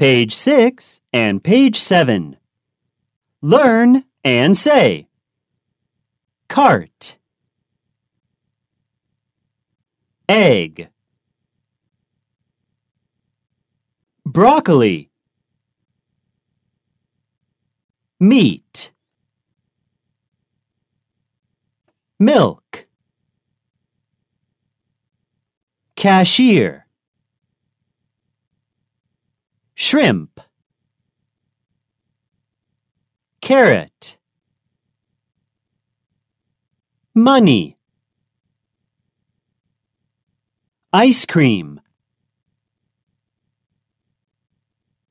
Page 6 and page 7. Learn and say. Cart. Egg. Broccoli. Meat. Milk. Cashier. Shrimp. Carrot. Money. Ice cream.